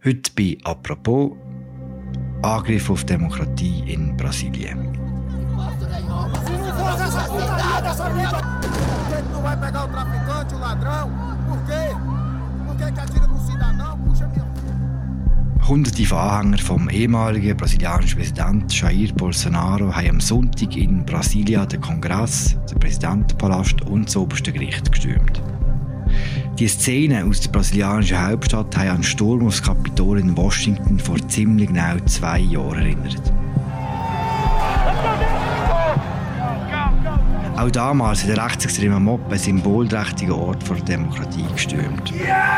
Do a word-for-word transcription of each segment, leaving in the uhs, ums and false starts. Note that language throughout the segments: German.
Heute bei «Apropos» Angriff auf Demokratie in Brasilien. Hunderte von Anhängern vom ehemaligen brasilianischen Präsidenten Jair Bolsonaro haben am Sonntag in Brasilia den Kongress, den Präsidentenpalast und das oberste Gericht gestürmt. Die Szenen aus der brasilianischen Hauptstadt haben an den Sturm aufs Kapitol in Washington vor ziemlich genau zwei Jahren erinnert. Auch damals hat der rechtsextreme Mob einen symbolträchtigen Ort vor der Demokratie gestürmt.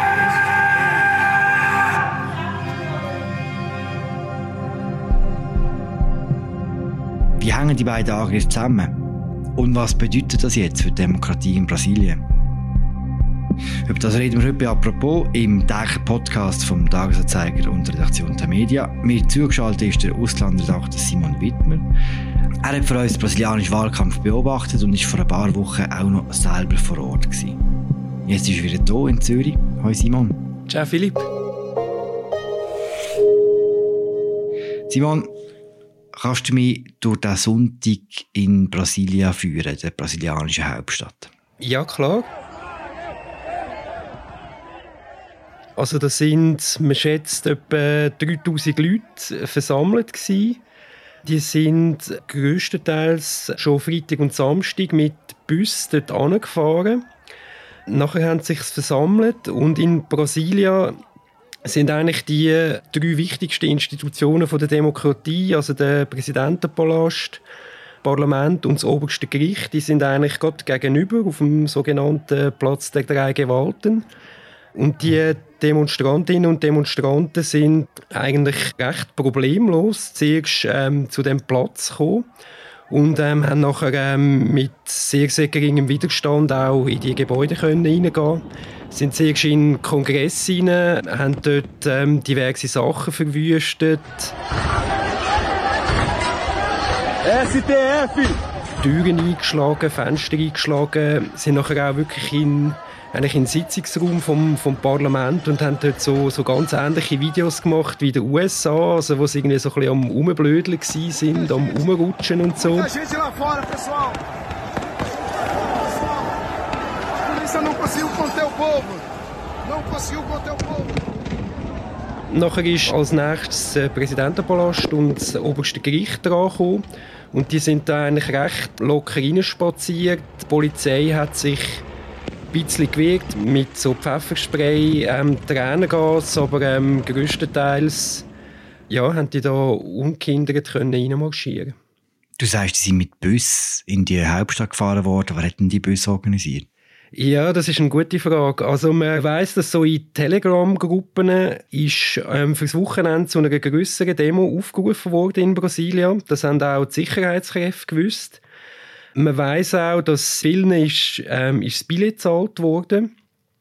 Wie hängen die beiden Angriffe zusammen? Und was bedeutet das jetzt für die Demokratie in Brasilien? Über das reden wir heute bei «Apropos» im täglichen Podcast vom Tagesanzeiger und der Redaktion der Media. Mir zugeschaltet ist der Auslandredakteur Simon Wittmer. Er hat für uns den brasilianischen Wahlkampf beobachtet und ist vor ein paar Wochen auch noch selber vor Ort gewesen. Jetzt ist er wieder hier in Zürich. Hallo Simon. Ciao Philipp. Simon, kannst du mich durch den Sonntag in Brasilia führen, der brasilianischen Hauptstadt? Ja, klar. Also da sind, man schätzt, etwa dreitausend Leute versammelt gewesen. Die sind grösstenteils schon Freitag und Samstag mit Bus dort angefahren. Nachher haben sie sich versammelt und in Brasilia sind eigentlich die drei wichtigsten Institutionen der Demokratie, also der Präsidentenpalast, Parlament und das oberste Gericht, die sind eigentlich gerade gegenüber auf dem sogenannten Platz der drei Gewalten. Und die Demonstrantinnen und Demonstranten sind eigentlich recht problemlos zuerst ähm, zu dem Platz gekommen und ähm, haben nachher ähm, mit sehr, sehr geringem Widerstand auch in die Gebäude können reingehen. Sind zuerst in den Kongress rein, haben dort ähm, diverse Sachen verwüstet. S T F! Türen eingeschlagen, Fenster eingeschlagen, sind nachher auch wirklich in eigentlich in den Sitzungsraum vom, vom Parlament und haben dort so, so ganz ähnliche Videos gemacht wie in den U S A, also wo sie irgendwie so ein bisschen am Rumblödeln waren, am Rumrutschen und so. Nachher ist als nächstes der Präsidentenpalast und das oberste Gericht dran gekommen. Und die sind da eigentlich recht locker reinspaziert. Die Polizei hat sich ein bisschen gewirkt mit so Pfefferspray, ähm, Tränengas, aber ähm, grösstenteils ja, haben die da ungehindert reinmarschieren. Du sagst, sie sind mit Bus in die Hauptstadt gefahren worden. Wer hat denn die Bus organisiert? Ja, das ist eine gute Frage. Also man weiss, dass so in Telegram-Gruppen ist ähm, für das Wochenende zu einer grösseren Demo aufgerufen worden in Brasilien. Das haben auch die Sicherheitskräfte gewusst. Man weiss auch, dass vielen ist, ähm, ist das Billett gezahlt worden.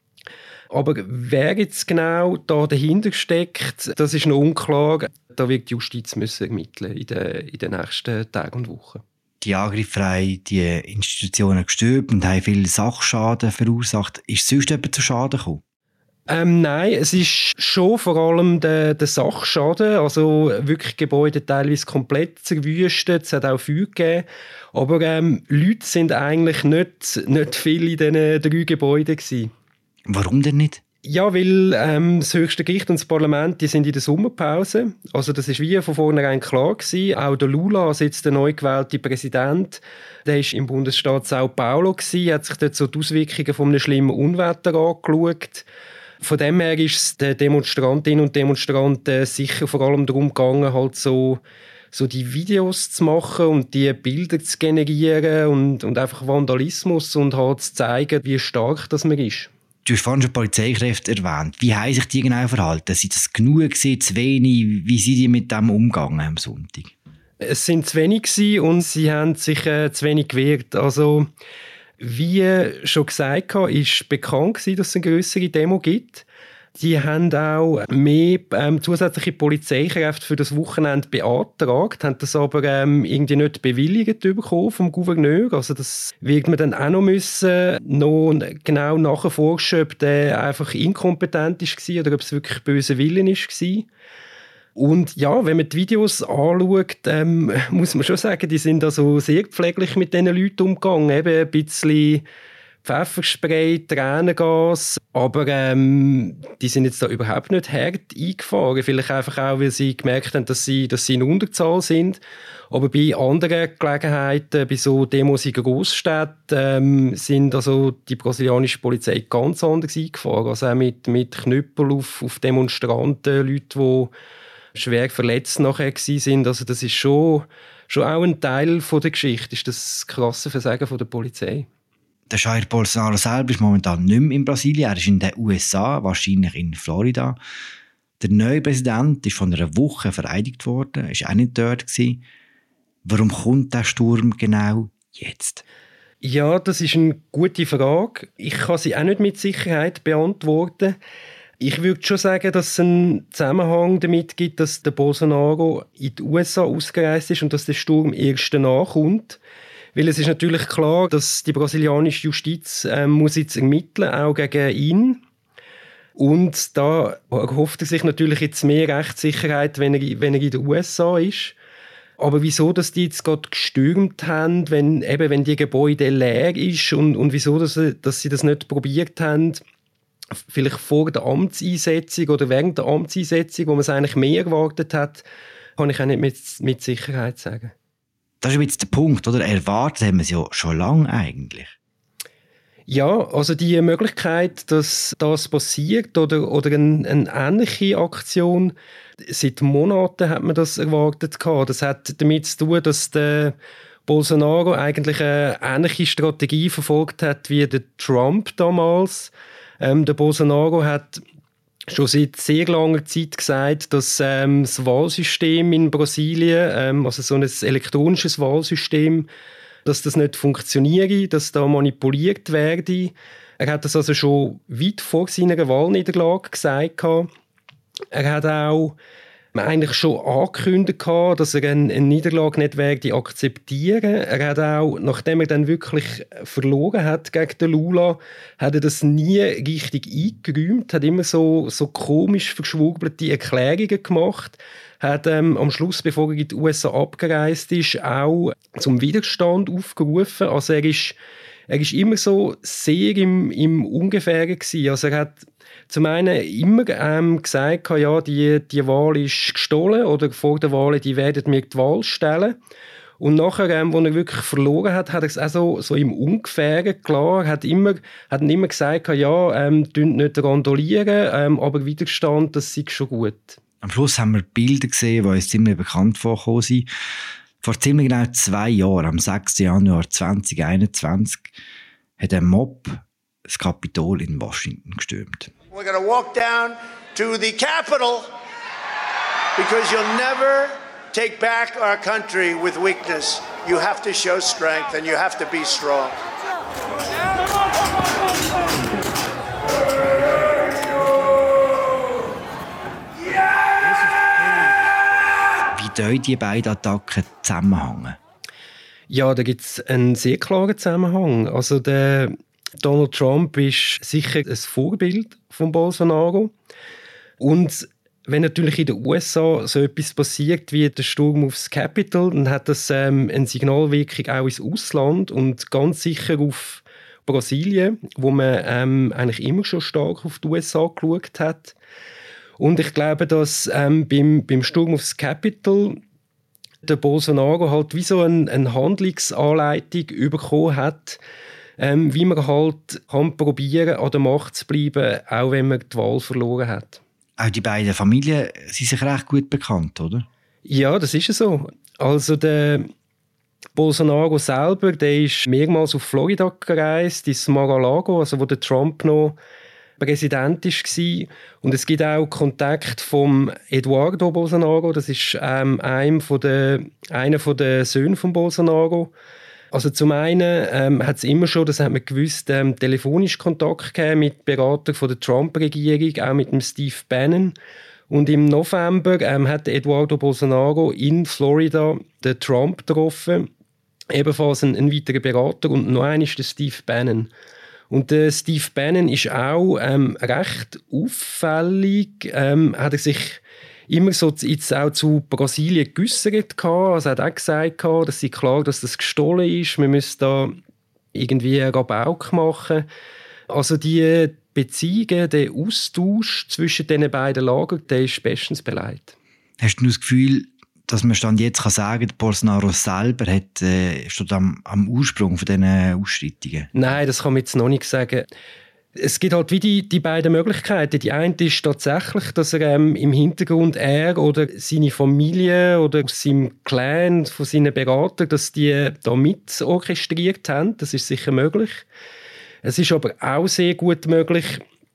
Aber wer jetzt genau da dahinter steckt, das ist noch unklar. Da wird die Justiz müssen ermitteln in den, in den nächsten Tagen und Wochen. Die Angriffe haben die Institutionen gestört und haben viel Sachschaden verursacht. Ist sonst jemand zu Schaden gekommen? Ähm, nein, es ist schon vor allem der, der Sachschaden, also wirklich Gebäude teilweise komplett zerwüstet, es hat auch Feuer gegeben, aber ähm, Leute sind eigentlich nicht, nicht viel in diesen drei Gebäuden gewesen. Warum denn nicht? Ja, weil ähm, das höchste Gericht und das Parlament, die sind in der Sommerpause, also das ist wie von vornherein klar gewesen. Auch der Lula, also jetzt der neu gewählte Präsident, der war im Bundesstaat São Paulo gewesen, hat sich dort so die Auswirkungen von einem schlimmen Unwetter angeschaut. Von dem her ist es den Demonstrantinnen und Demonstranten sicher vor allem darum gegangen, halt so, so die Videos zu machen und die Bilder zu generieren und, und einfach Vandalismus und halt zu zeigen, wie stark das man ist. Du hast vorhin schon Polizeikräfte erwähnt. Wie haben sich die genau verhalten? Sind das genug gewesen, zu wenig? Wie sind die mit dem umgegangen am Sonntag? Es sind zu wenig gewesen und sie haben sich äh, zu wenig gewehrt. Also, wie schon gesagt habe, ist bekannt gewesen, dass es eine grössere Demo gibt. Die haben auch mehr ähm, zusätzliche Polizeikräfte für das Wochenende beantragt, haben das aber ähm, irgendwie nicht bewilligt bekommen vom Gouverneur. Also das wird man dann auch noch müssen, noch genau nachforschen, ob der einfach inkompetent war oder ob es wirklich böser Willen war. Und ja, wenn man die Videos anschaut, ähm, muss man schon sagen, die sind also sehr pfleglich mit diesen Leuten umgegangen. Eben ein bisschen Pfefferspray, Tränengas, aber ähm, die sind jetzt da überhaupt nicht hart eingefahren. Vielleicht einfach auch, weil sie gemerkt haben, dass sie, dass sie in Unterzahl sind. Aber bei anderen Gelegenheiten, bei so Demos in Grossstädten, ähm, sind also die brasilianische Polizei ganz anders eingefahren. Also auch mit, mit Knüppel auf, auf Demonstranten, Leute, die schwer verletzt nachher sind. Also das ist schon, schon auch ein Teil von der Geschichte, ist das krasse Versagen von der Polizei. Der Jair Bolsonaro selber ist momentan nicht mehr in Brasilien, er ist in den U S A, wahrscheinlich in Florida. Der neue Präsident ist von einer Woche vereidigt worden, ist auch nicht dort gewesen. Warum kommt der Sturm genau jetzt? Ja, das ist eine gute Frage. Ich kann sie auch nicht mit Sicherheit beantworten. Ich würde schon sagen, dass es einen Zusammenhang damit gibt, dass der Bolsonaro in die U S A ausgereist ist und dass der Sturm erst danach kommt. Weil es ist natürlich klar, dass die brasilianische Justiz äh, muss jetzt ermitteln, auch gegen ihn. Und da erhofft er sich natürlich jetzt mehr Rechtssicherheit, wenn er, wenn er in den U S A ist. Aber wieso, dass die jetzt gerade gestürmt haben, wenn, eben, wenn die Gebäude leer ist und, und wieso, dass, dass sie das nicht probiert haben, vielleicht vor der Amtseinsetzung oder während der Amtseinsetzung, wo man es eigentlich mehr erwartet hat, kann ich auch nicht mit, mit Sicherheit sagen. Das ist jetzt der Punkt, oder? Erwartet haben wir es ja schon lange eigentlich. Ja, also die Möglichkeit, dass das passiert oder, oder eine, eine ähnliche Aktion, seit Monaten hat man das erwartet. Das hat damit zu tun, dass der Bolsonaro eigentlich eine ähnliche Strategie verfolgt hat wie der Trump damals. Ähm, der Bolsonaro hat schon seit sehr langer Zeit gesagt, dass ähm, das Wahlsystem in Brasilien, ähm, also so ein elektronisches Wahlsystem, dass das nicht funktioniere, dass da manipuliert werde. Er hat das also schon weit vor seiner Wahlniederlage gesagt. Er hat auch eigentlich schon angekündigt, dass er eine, eine Niederlage nicht werde akzeptieren. Er hat auch, nachdem er dann wirklich verloren hat gegen den Lula, hat er das nie richtig eingeräumt, hat immer so, so komisch verschwurbelte Erklärungen gemacht, hat ähm, am Schluss, bevor er in die U S A abgereist ist, auch zum Widerstand aufgerufen. Also er ist, er ist immer so sehr im, im Ungefähren gewesen. Also er hat zum einen immer ähm, gesagt, ja, die, die Wahl ist gestohlen oder vor der Wahl, die werden mir die Wahl stellen. Und nachher, ähm, als er wirklich verloren hat, hat er es auch so, so im Ungefähren klar, hat immer, hat immer gesagt, ja, ähm, nicht randolieren, ähm, aber Widerstand, das sei schon gut. Am Schluss haben wir Bilder gesehen, die uns ziemlich bekannt vorgekommen sind. Vor ziemlich genau zwei Jahren, am sechsten Januar zweitausendeinundzwanzig, hat ein Mob das Kapitol in Washington gestürmt. We're going to walk down to the Capitol because you'll never take back our country with weakness. You have to show strength and you have to be strong. Wie deuten die beiden Attacken zusammenhängen? Ja, da gibt es einen sehr klaren Zusammenhang. Also der Donald Trump ist sicher ein Vorbild von Bolsonaro. Und wenn natürlich in den U S A so etwas passiert wie der Sturm aufs Capitol, dann hat das ähm, eine Signalwirkung auch ins Ausland und ganz sicher auf Brasilien, wo man ähm, eigentlich immer schon stark auf die U S A geschaut hat. Und ich glaube, dass ähm, beim, beim Sturm aufs Capitol der Bolsonaro halt wie so eine, eine Handlungsanleitung bekommen hat, ähm, wie man halt kann probieren, an der Macht zu bleiben, auch wenn man die Wahl verloren hat. Auch die beiden Familien sind sich recht gut bekannt, oder? Ja, das ist so. Also der Bolsonaro selber, der ist mehrmals auf Florida gereist, ins Mar-a-Lago, also wo der Trump noch Präsident war. Und es gibt auch Kontakt vom Eduardo Bolsonaro, das ist ähm, einem von der, einer von der Söhne von Bolsonaro. Also zum einen ähm, hat es immer schon, das hat man gewusst, ähm, telefonisch Kontakt gegeben mit Beratern von der Trump-Regierung, auch mit dem Steve Bannon. Und im November ähm, hat Eduardo Bolsonaro in Florida den Trump getroffen, ebenfalls ein, ein weiterer Berater und noch einer ist der Steve Bannon. Und der Steve Bannon ist auch ähm, recht auffällig, ähm, hat er sich immer so jetzt auch zu Brasilien geäussert. Also er hat auch gesagt, dass sie klar, dass das gestohlen ist. Wir müssen da irgendwie einen Rabauk machen. Also die Beziehungen, der Austausch zwischen diesen beiden Lagern, der ist bestens beleidigt. Hast du das Gefühl, dass man Stand jetzt kann sagen kann, Bolsonaro selber hat, äh, steht am, am Ursprung von diesen Ausschreitungen? Nein, das kann man jetzt noch nicht sagen. Es gibt halt wie die, die beiden Möglichkeiten. Die eine ist tatsächlich, dass er ähm, im Hintergrund er oder seine Familie oder aus seinem Clan, von seinen Beratern, dass die da mit orchestriert haben. Das ist sicher möglich. Es ist aber auch sehr gut möglich,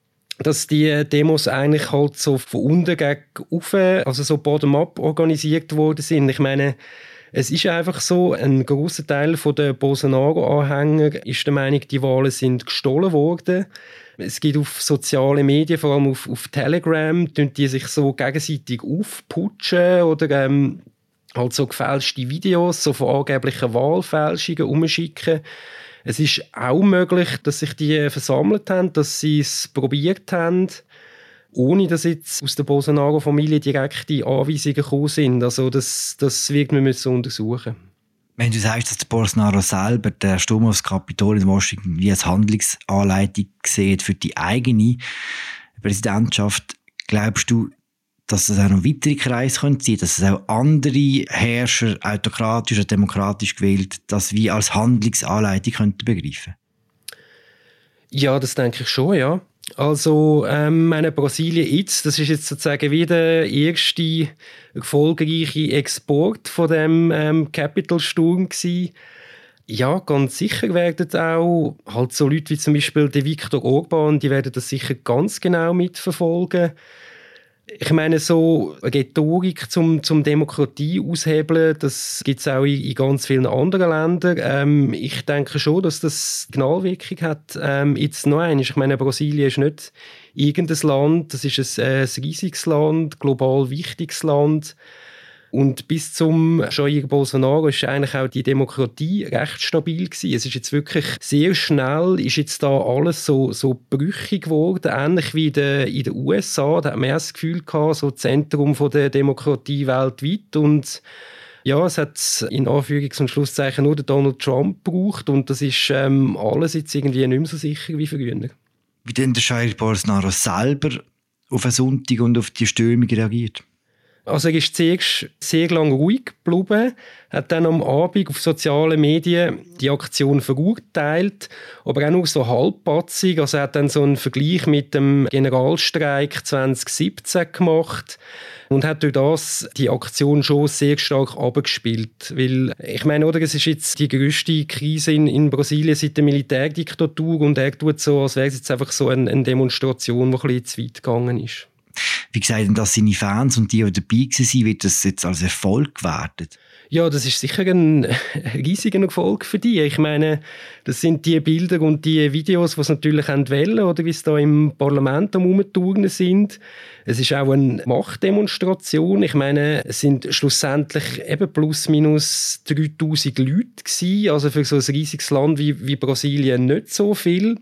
dass die Demos eigentlich halt so von unten gegen oben, also so bottom-up organisiert worden sind. Ich meine, es ist einfach so, ein grosser Teil der Bolsonaro-Anhänger ist der Meinung, die Wahlen sind gestohlen worden. Es gibt auf sozialen Medien, vor allem auf, auf Telegram, die sich so gegenseitig aufputschen oder ähm, halt so gefälschte Videos so von angeblichen Wahlfälschungen umschicken. Es ist auch möglich, dass sich die versammelt haben, dass sie es probiert haben, ohne dass jetzt aus der Bolsonaro-Familie direkte Anweisungen gekommen sind. Also das, das wird man müssen untersuchen. Wenn du sagst, dass der Bolsonaro selber den Sturm aufs Kapitol in Washington wie als Handlungsanleitung sieht für die eigene Präsidentschaft, glaubst du, dass es auch noch weitere Kreise sein können, dass es auch andere Herrscher, autokratisch oder demokratisch gewählt, das wie als Handlungsanleitung könnten begreifen? Ja, das denke ich schon, ja. Also, ähm, meine Brasilien jetzt, das ist jetzt sozusagen wie der erste erfolgreiche Export von dem ähm, Capitol-Sturm gewesen. Ja, ganz sicher werden auch halt so Leute wie zum Beispiel der Viktor Orbán, die werden das sicher ganz genau mitverfolgen. Ich meine, so Rhetorik zum, zum Demokratie aushebeln, das gibt es auch in, in ganz vielen anderen Ländern. Ähm, ich denke schon, dass das Signalwirkung hat. Ähm, jetzt noch einmal, ich meine, Brasilien ist nicht irgendein Land, das ist ein, äh, ein riesiges Land, global wichtiges Land. Und bis zum Jair Bolsonaro ist eigentlich auch die Demokratie recht stabil gewesen. Es ist jetzt wirklich sehr schnell, ist jetzt da alles so, so brüchig geworden, ähnlich wie in den, in den U S A. Da hat man erst das Gefühl gehabt, so Zentrum von der Demokratie weltweit. Und ja, es hat in Anführungs- und Schlusszeichen nur den Donald Trump gebraucht und das ist ähm, alles jetzt irgendwie nicht mehr so sicher wie früher. Wie denn der Jair Bolsonaro selber auf einen Sonntag und auf die Stürmung reagiert? Also er ist zuerst sehr lange ruhig geblieben, hat dann am Abend auf sozialen Medien die Aktion verurteilt, aber auch nur so halbpatzig. Also er hat dann so einen Vergleich mit dem Generalstreik zwanzig siebzehn gemacht und hat durch das die Aktion schon sehr stark abgespielt. Weil, ich meine, oder, es ist jetzt die grösste Krise in, in Brasilien seit der Militärdiktatur und er tut so, als wäre es jetzt einfach so eine, eine Demonstration, die ein bisschen zu weit gegangen ist. Wie gesagt, denn dass seine Fans und die, die dabei waren, wird das jetzt als Erfolg gewertet? Ja, das ist sicher ein riesiger Erfolg für die. Ich meine, das sind die Bilder und die Videos, die sie natürlich wollen, oder wie sie da im Parlament am Rumturnen sind. Es ist auch eine Machtdemonstration. Ich meine, es sind schlussendlich eben plus minus dreitausend Leute gewesen. Also für so ein riesiges Land wie, wie Brasilien nicht so viel.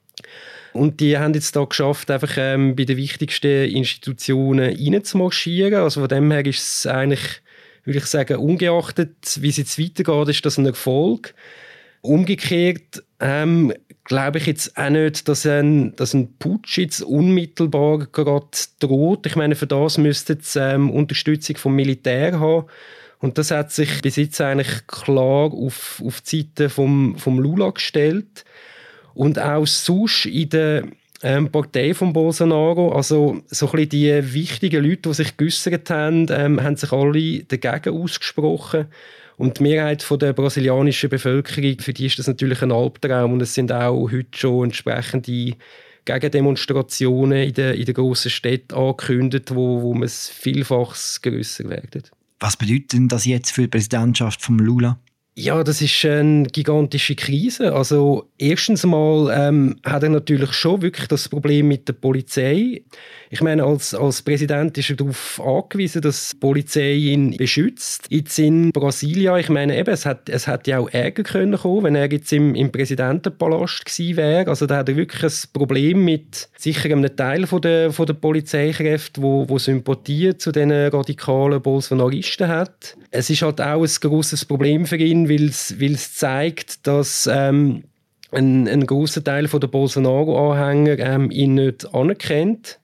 Und die haben jetzt da geschafft, einfach ähm, bei den wichtigsten Institutionen reinzumarschieren. Also von dem her ist es eigentlich, würde ich sagen, ungeachtet, wie es jetzt weitergeht, ist das ein Erfolg. Umgekehrt ähm, glaube ich jetzt auch nicht, dass ein, dass ein Putsch jetzt unmittelbar gerade droht. Ich meine, für das müsste es ähm, Unterstützung vom Militär haben. Und das hat sich bis jetzt eigentlich klar auf, auf die Seite vom, vom Lula gestellt. Und auch sonst in der ähm, Partei von Bolsonaro, also so ein bisschen die wichtigen Leute, die sich geäussert haben, ähm, haben sich alle dagegen ausgesprochen. Und die Mehrheit von der brasilianischen Bevölkerung, für die ist das natürlich ein Albtraum. Und es sind auch heute schon entsprechende Gegendemonstrationen in den, in den grossen Städten angekündigt, wo, wo man es vielfach grösser werden. Was bedeutet denn das jetzt für die Präsidentschaft von Lula? Ja, das ist eine gigantische Krise. Also erstens mal ähm, hat er natürlich schon wirklich das Problem mit der Polizei. Ich meine, als, als Präsident ist er darauf angewiesen, dass die Polizei ihn beschützt. Jetzt in Brasilien, ich meine eben, es hat, es hätte ja auch Ärger können kommen, wenn er jetzt im, im Präsidentenpalast gewesen wäre. Also da hat er wirklich ein Problem mit sicher einem Teil von der, von der Polizeikräfte, wo, wo Sympathie zu den radikalen Bolsonaristen hat. Es ist halt auch ein grosses Problem für ihn, weil es zeigt, dass ähm, ein, ein grosser Teil der Bolsonaro-Anhänger ähm, ihn nicht anerkennt.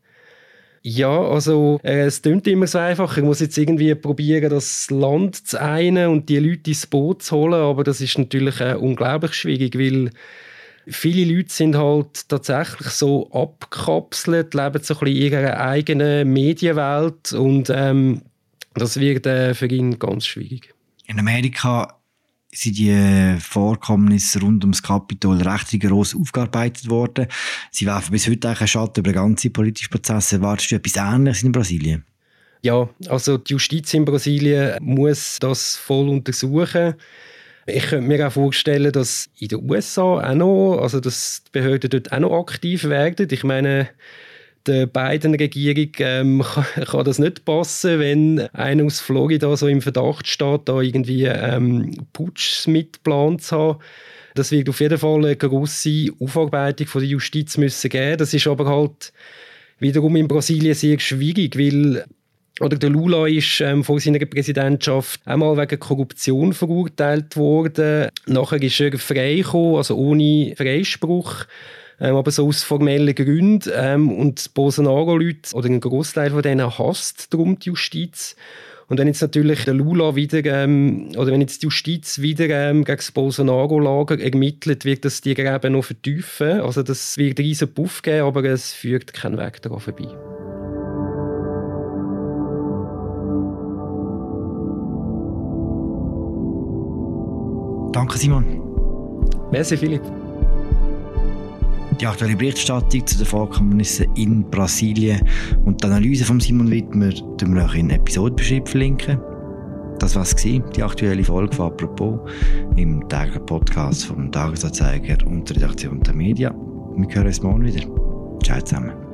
Ja, also äh, es klingt immer so einfach. Ich muss jetzt irgendwie probieren, das Land zu einen und die Leute ins Boot zu holen, aber das ist natürlich äh, unglaublich schwierig, weil viele Leute sind halt tatsächlich so abgekapselt, leben so ein bisschen in ihrer eigenen Medienwelt und ähm, das wird äh, für ihn ganz schwierig. In Amerika sind die Vorkommnisse rund ums Kapitol recht rigoros aufgearbeitet worden. Sie werfen bis heute einen Schatten über den ganzen politischen Prozess. Erwartest du etwas Ähnliches in Brasilien? Ja, also die Justiz in Brasilien muss das voll untersuchen. Ich könnte mir auch vorstellen, dass in den U S A auch noch, also dass die Behörden dort auch noch aktiv werden. Ich meine, der Biden-Regierung ähm, kann, kann das nicht passen, wenn einer aus Florida so im Verdacht steht, da irgendwie ähm, Putsch mitgeplant zu haben. Das wird auf jeden Fall eine grosse Aufarbeitung von der Justiz müssen geben. Das ist aber halt wiederum in Brasilien sehr schwierig, weil oder der Lula ist ähm, vor seiner Präsidentschaft einmal wegen Korruption verurteilt worden. Nachher ist er freigekommen, also ohne Freispruch. Ähm, aber so aus formellen Gründen. Ähm, und die Bolsonaro-Leute, oder ein Großteil von denen, hasst darum die Justiz. Und wenn jetzt natürlich der Lula wieder, ähm, oder wenn jetzt die Justiz wieder ähm, gegen das Bolsonaro-Lager ermittelt, wird das die Gräben noch vertiefen. Also das wird einen riesen Puff geben, aber es führt keinen Weg daran vorbei. Danke, Simon. Merci, Philipp. Die aktuelle Berichterstattung zu den Vorkommnissen in Brasilien und die Analyse von Simon Wittmer tun wir auch in den Episodenbeschreibung verlinken. Das war es, die aktuelle Folge von «Apropos» im täglichen Podcast vom Tagesanzeiger und der Redaktion der Medien. Wir hören uns morgen wieder. Ciao zusammen.